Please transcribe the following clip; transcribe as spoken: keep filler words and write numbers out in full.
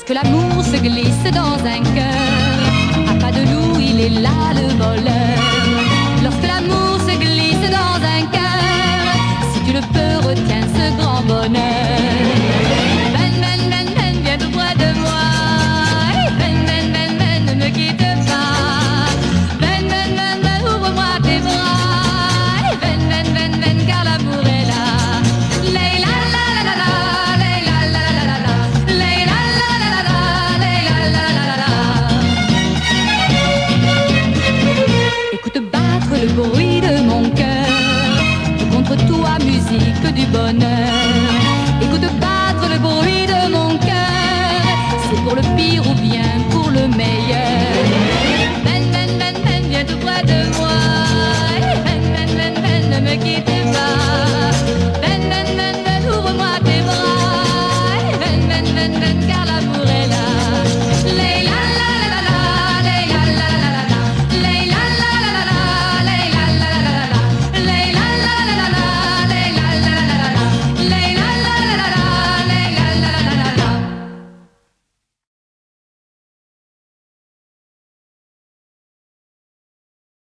Lorsque l'amour se glisse dans un cœur, à pas de loup, il est là le voleur. Lorsque l'amour se glisse dans un cœur, si tu le peux, retiens ce grand bonheur. Ben, ben, ben, ben, viens tout près de moi. Ben, ben, ben, ben, ne me quitte pas. Ben, ben, ben, ben, ouvre-moi tes bras. Ben, ben, ben, ben, car l'amour est là. Leila, la, la, la, la. Le bruit de mon cœur, contre toi, musique du bonheur.